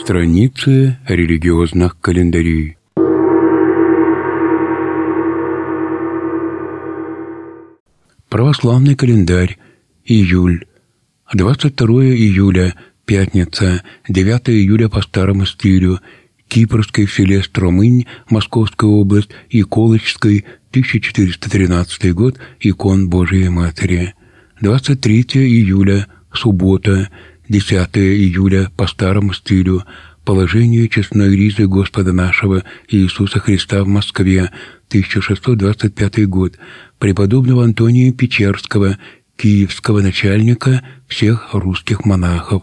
Страницы религиозных календарей. Православный календарь. Июль. 22 июля. Пятница. 9 июля по старому стилю. Кипрской в селе Стромынь, Московская область, и Колычской, 1413 год, икон Божией Матери. 23 июля. Суббота. 10 июля по старому стилю. Положение честной ризы Господа нашего Иисуса Христа в Москве, 1625 год, преподобного Антония Печерского, киевского начальника всех русских монахов,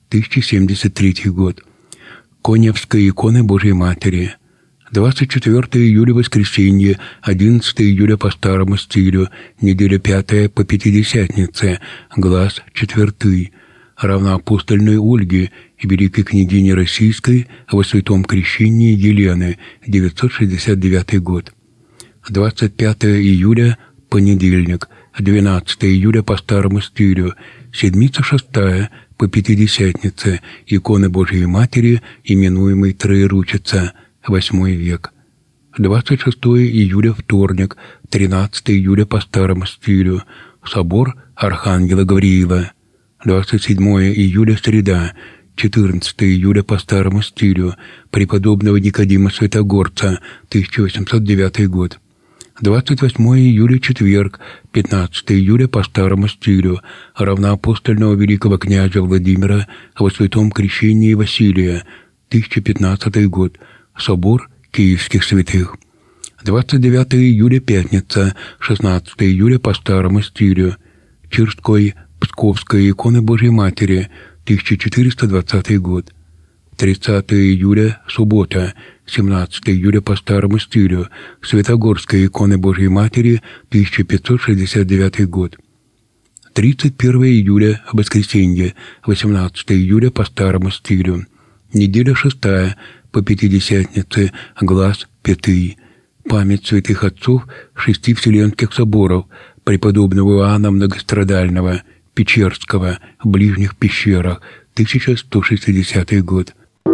1073 год. Коневской иконы Божьей Матери. 24 июля воскресенье, 11 июля по старому стилю, неделя 5 по Пятидесятнице, глаз 4. Равноапостольной Ольги и великой княгини Российской во святом крещении Елены, 969 год. 25 июля – понедельник, 12 июля по старому стилю, седмица 6 по Пятидесятнице, иконы Божьей Матери, именуемой Троеручица, 8 век. 26 июля вторник, 13 июля по старому стилю, собор Архангела Гавриила. 27 июля среда, 14 июля по старому стилю, преподобного Никодима Святогорца, 1809 год. 28 июля четверг, 15 июля по старому стилю, равноапостольного великого князя Владимира во святом крещении Василия, 1015 год, собор Киевских святых. 29 июля пятница, 16 июля по старому стилю, Чирской Псковская икона Божьей Матери, 1420 год. 30 июля суббота, 17 июля по старому стилю, Святогорская икона Божьей Матери, 1569 год. 31 июля воскресенье, 18 июля по старому стилю, неделя 6 по Пятидесятнице, глаз 5. Память святых отцов 6 вселенских соборов, преподобного Иоанна Многострадального, Печерского, в Ближних пещерах, 1160 год.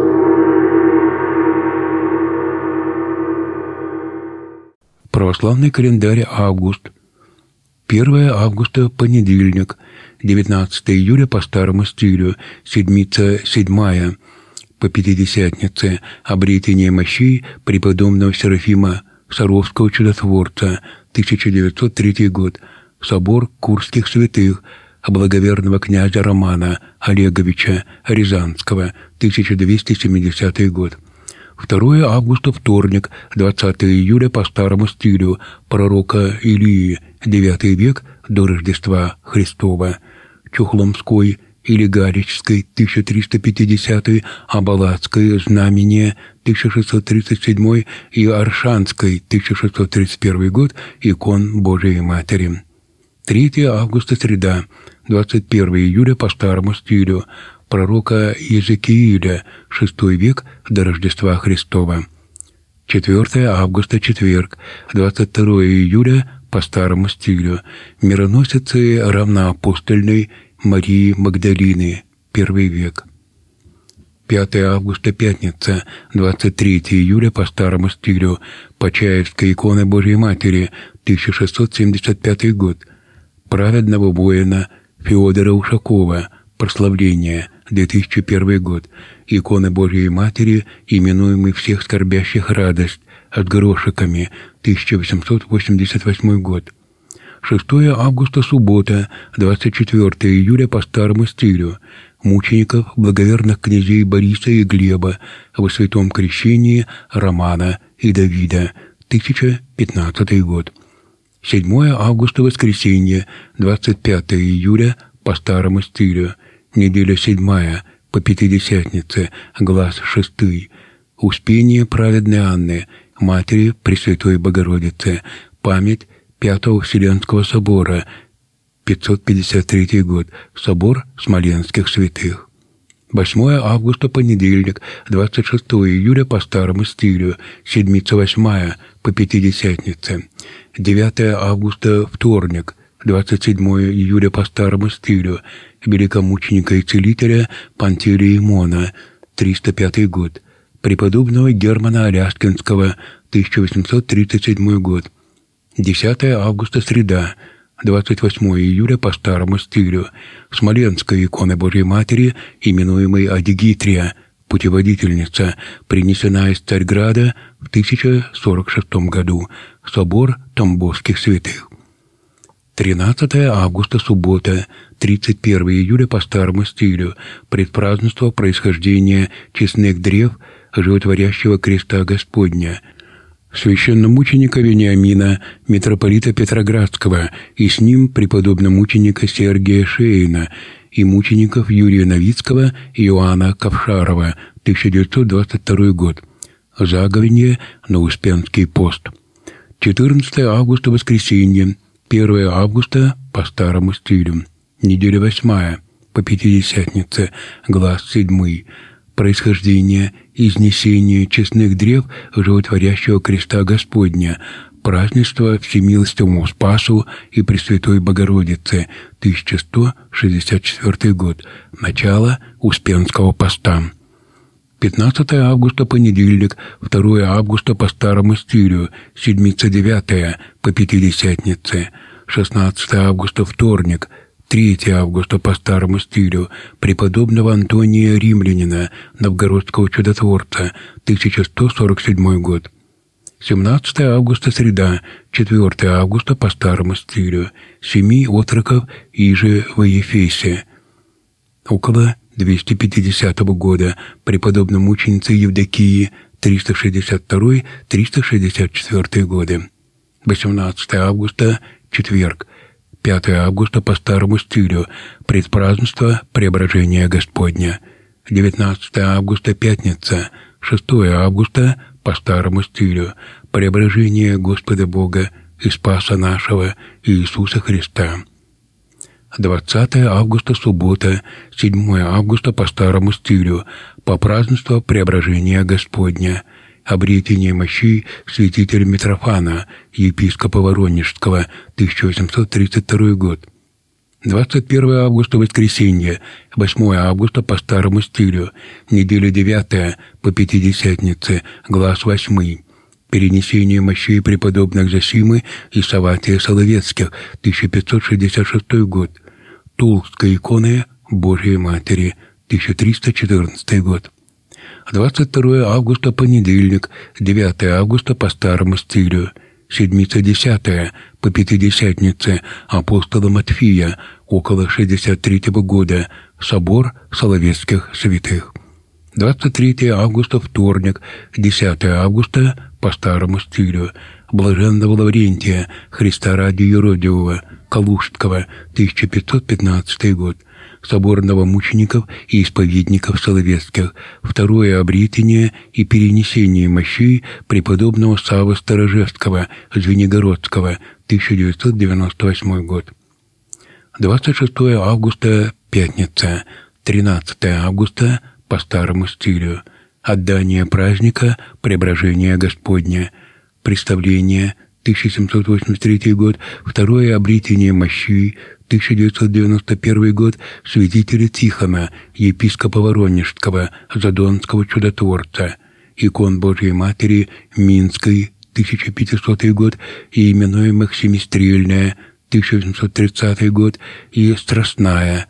Православный календарь август. 1 августа – понедельник, 19 июля по старому стилю, седмица 7 по Пятидесятнице, обретение мощей преподобного Серафима Саровского чудотворца, 1903 год, собор Курских святых, благоверного князя Романа Олеговича Рязанского, 1270 год. 2 августа вторник, 20 июля по старому стилю, пророка Илии, 9 век до Рождества Христова, Чухломской или Галичской, 1350, Абалацкой, Знамение, 1637 и Аршанской, 1631 год, икон Божией Матери. 3 августа среда, 21 июля по старому стилю, пророка Иезекииля, 6 век до Рождества Христова. 4 августа четверг, 22 июля по старому стилю, мироносицы равноапостольной Марии Магдалины, 1 век. 5 августа пятница, 23 июля по старому стилю, Почаевская икона Божьей Матери, 1675 год. Праведного воина Феодора Ушакова, прославление, 2001 год, иконы Божьей Матери, именуемой всех скорбящих радость, от грошиками, 1888 год. 6 августа суббота, 24 июля по старому стилю, мучеников благоверных князей Бориса и Глеба во святом крещении Романа и Давида, 1015 год. 7 августа воскресенье, 25 июля по старому стилю, неделя 7 по Пятидесятнице, глаз 6. Успение праведной Анны, матери Пресвятой Богородицы, память 5-го Вселенского собора, 553 год, собор Смоленских святых. 8 августа понедельник, 26 июля по старому стилю, седмица 8 по Пятидесятнице. 9 августа вторник, 27 июля по старому стилю, великомученика и целителя Пантелеимона, 305 год. Преподобного Германа Аляскинского, 1837 год. 10 августа, среда, 28 июля по старому стилю. Смоленская икона Божьей Матери, именуемой Адигитрия, путеводительница, принесена из Царьграда в 1046 году. Собор Тамбовских святых. 13 августа, суббота, 31 июля по старому стилю. Предпразднество происхождения честных древ животворящего креста Господня. Священномученика Вениамина, митрополита Петроградского, и с ним преподобномученика Сергия Шейна, и мучеников Юрия Новицкого и Иоанна Ковшарова, 1922 год. Заговение на Успенский пост. 14 августа, воскресенье, 1 августа по старому стилю. Неделя 8 по Пятидесятнице, глаз 7. Происхождение, изнесение честных древ животворящего креста Господня, празднество Всемилостивому Спасу и Пресвятой Богородице, 1164 год, начало Успенского поста. 15 августа, понедельник, 2 августа по старому стилю, седмица 9 по Пятидесятнице, 16 августа, вторник, 3 августа по старому стилю, преподобного Антония Римлянина, новгородского чудотворца, 1147 год. 17 августа, среда, 4 августа по старому стилю, 7 отроков иже во Ефесе. Около 250 года, преподобномученицы Евдокии, 362-364 годы. 18 августа, четверг, 5 августа по старому стилю, предпразднество Преображения Господня. 19 августа, пятница, 6 августа по старому стилю, Преображение Господа Бога и Спаса нашего Иисуса Христа. 20 августа, суббота, 7 августа по старому стилю, по празднеству Преображения Господня. Обретение мощей святителя Митрофана, епископа Воронежского, 1832 год. 21 августа, воскресенье, 8 августа по старому стилю, неделя 9 по Пятидесятнице, глаз 8. Перенесение мощей преподобных Зосимы и Савватия Соловецких, 1566 год. Тулская икона Божьей Матери, 1314 год. 22 августа, понедельник, 9 августа по старому стилю, седмица 10 по Пятидесятнице, апостола Матфия, около 63 года, собор Соловецких святых. 23 августа, вторник, 10 августа по старому стилю, блаженного Лаврентия, Христа ради Юродивого, Калужского, 1515 год. Соборного мучеников и исповедников Соловецких, второе обретение и перенесение мощей преподобного Саввы Сторожевского, Звенигородского, 1998 год. 26 августа, пятница, 13 августа по старому стилю, отдание праздника Преображения Господня, представление, 1783 год, второе обретение мощей, 1991 год, святителя Тихона, епископа Воронежского, Задонского чудотворца, икон Божьей Матери Минской, 1500 год, и именуемых Семистрельная, 1830 год, и Страстная,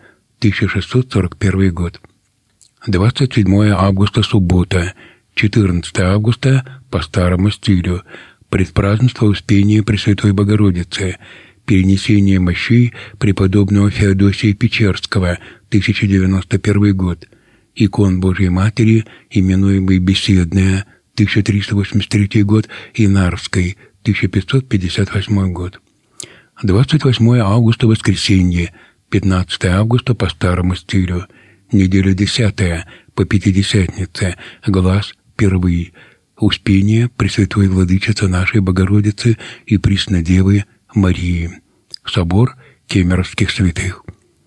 1641 год. 27 августа, суббота, 14 августа по старому стилю, предпразднество Успения Пресвятой Богородицы, перенесение мощей преподобного Феодосия Печерского, 1091 год, икон Божьей Матери, именуемой Беседная, 1383 год, и Нарвской, 1558 год. 28 августа, воскресенье, 15 августа по старому стилю, неделя 10 по Пятидесятнице, глаз 1. Успение Пресвятой Владычицы нашей Богородицы и Преснодевы Марии. Собор Кемеровских святых.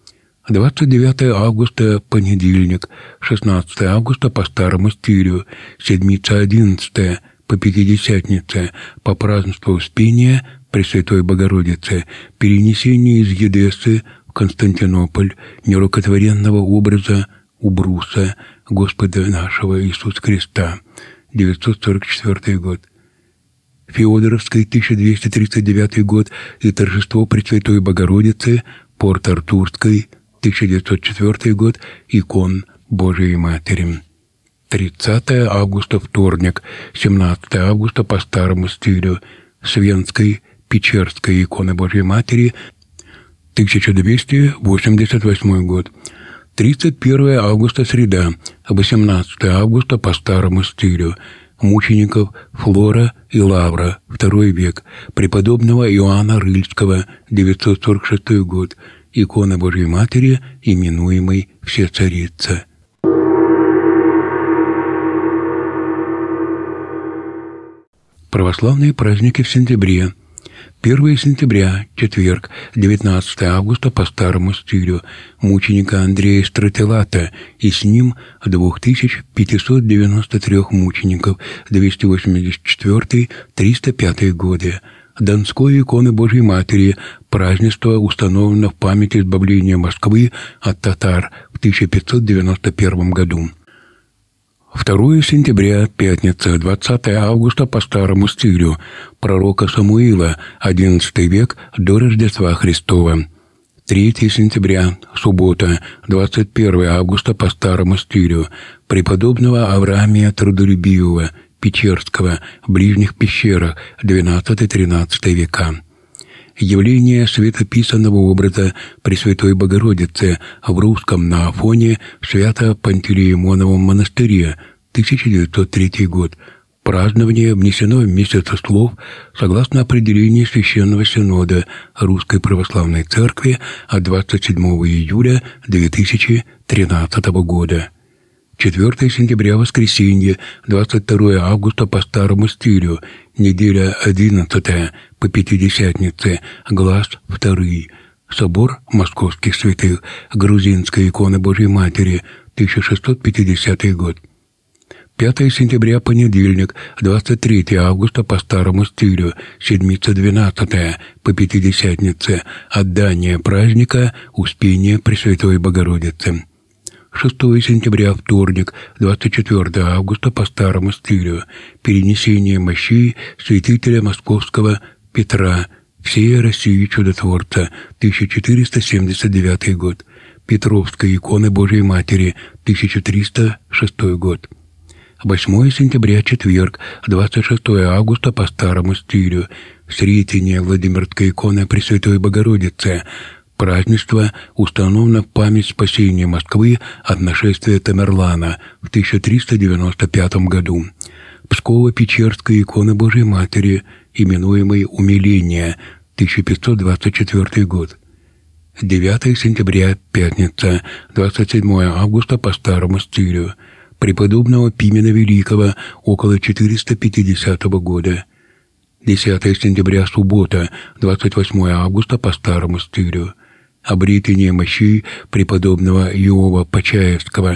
29 августа, понедельник, 16 августа по старому стилю, седмица 11 по Пятидесятнице, по празднеству Успения Пресвятой Богородицы, перенесение из Едессы в Константинополь нерукотворенного образа у бруса Господа нашего Иисуса Христа, 944 год. Феодоровский, 1239 год, и торжество Пресвятой Богородицы, Порт-Артурской, 1904 год, икон Божией Матери. 30 августа, вторник, 17 августа по старому стилю, Свенской, Печерской иконы Божьей Матери, 1288 год. 31 августа, среда, 18 августа по старому стилю, мучеников Флора и Лавра, II век, преподобного Иоанна Рыльского, 946 год, икона Божьей Матери, именуемой Всецарица. Православные праздники в сентябре. 1 сентября, четверг, 19 августа по старому стилю, мученика Андрея Стратилата, и с ним 2593 мучеников, 284-305 годы. Донской иконы Божьей Матери, празднество установлено в память избавления Москвы от татар в 1591 году. 2 сентября, пятница, 20 августа по старому стилю, пророка Самуила, XI век до Рождества Христова. 3 сентября, суббота, 21 августа по старому стилю, преподобного Авраамия Трудолюбивого, Печерского, в Ближних пещерах, XII-XIII века. Явление светописанного образа Пресвятой Богородицы в русском на Афоне в Свято-Пантелеимоновом монастыре, 1903 год. Празднование внесено в месяц слов согласно определению Священного Синода Русской Православной Церкви от 27 июля 2013 года. 4 сентября, воскресенье, 22 августа по старому стилю, неделя 11 по Пятидесятнице, глаз 2, собор Московских святых, грузинская икона Божьей Матери, 1650 год. 5 сентября, понедельник, 23 августа по старому стилю, седмица 12 по Пятидесятнице, отдание праздника Успения Пресвятой Богородицы. 6 сентября, вторник, 24 августа по старому стилю, перенесение мощей святителя Московского Петра, всей России чудотворца, 1479 год, Петровской иконы Божьей Матери, 1306 год. 8 сентября, четверг, 26 августа по старому стилю, Сретение Владимирской иконы Пресвятой Богородицы, празднество установлено в память спасения Москвы от нашествия Тамерлана в 1395 году. Псково-Печерская икона Божьей Матери, именуемой Умиление, 1524 год. 9 сентября, пятница, 27 августа по старому стилю, преподобного Пимена Великого, около 450 года. 10 сентября, суббота, 28 августа по старому стилю, обретение мощей преподобного Иова Почаевского,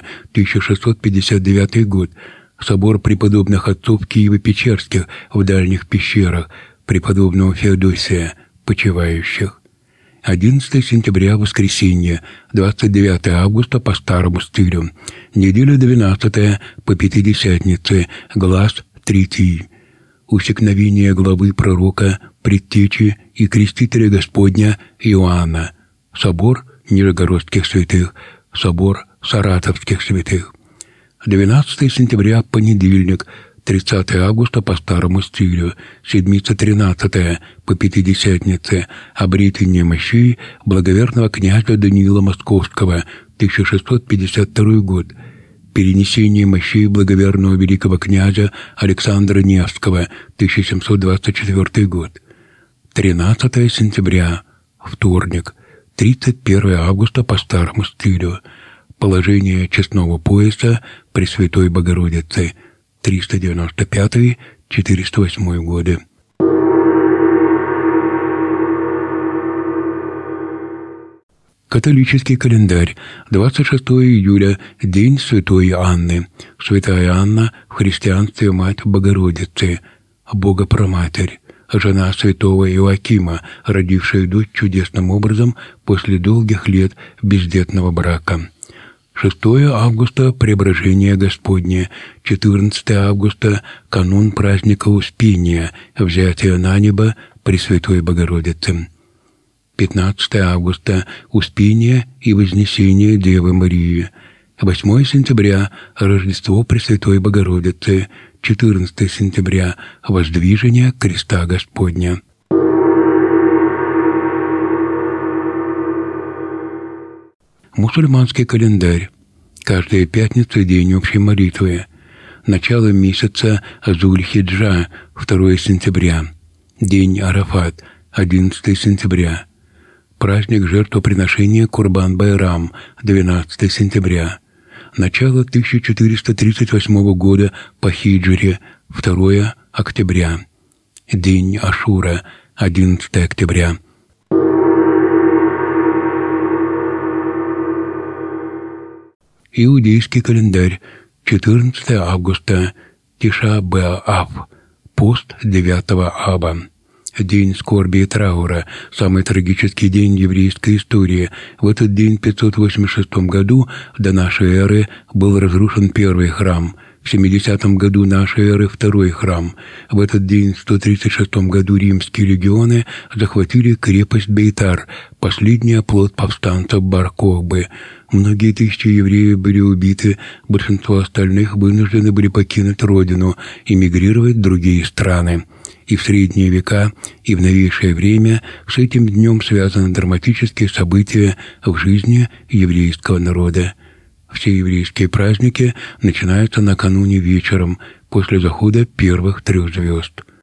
1659 год, собор преподобных отцов Киево-Печерских в дальних пещерах, преподобного Феодосия, почивающих. 11 сентября, воскресенье, 29 августа по старому стилю, неделя 12 по Пятидесятнице, глаз 3. Усекновение главы пророка, предтечи и крестителя Господня Иоанна, собор Нижегородских святых, собор Саратовских святых. 12 сентября, понедельник, 30 августа по старому стилю, седмица 13 по Пятидесятнице, обретение мощей благоверного князя Даниила Московского, 1652 год, перенесение мощей благоверного великого князя Александра Невского, 1724 год. 13 сентября, вторник, 31 августа по старому стилю, положение честного пояса Пресвятой Богородицы, 395-408 годы. Католический календарь. 26 июля – День Святой Анны. Святая Анна в христианстве Мать Богородицы, Богопроматерь, жена святого Иоакима, родившая дочь чудесным образом после долгих лет бездетного брака. 6 августа – Преображение Господне, 14 августа – канун праздника Успения, взятие на небо Пресвятой Богородицы. 15 августа – Успение и Вознесение Девы Марии. 8 сентября – Рождество Пресвятой Богородицы. 14 сентября – Воздвижение Креста Господня. Мусульманский календарь. Каждая пятница – день общей молитвы. Начало месяца Зуль-Хиджа, 2 сентября. День Арафат, 11 сентября. Праздник жертвоприношения Курбан-Байрам, 12 сентября. Начало 1438 года по хиджре, 2 октября. День Ашура, 11 октября. Иудейский календарь, 14 августа, Тиша-Б'Ав, пост 9 Аба. День скорби и траура, самый трагический день еврейской истории. В этот день, в 586 году до нашей эры, был разрушен первый храм. В 70 году нашей эры второй храм. В этот день, в 136 году, римские легионы захватили крепость Бейтар, последний оплот повстанцев Бар-Кохбы. Многие тысячи евреев были убиты, большинство остальных вынуждены были покинуть родину, эмигрировать в другие страны. И в средние века, и в новейшее время с этим днем связаны драматические события в жизни еврейского народа. Все еврейские праздники начинаются накануне вечером, после захода первых 3 звезд.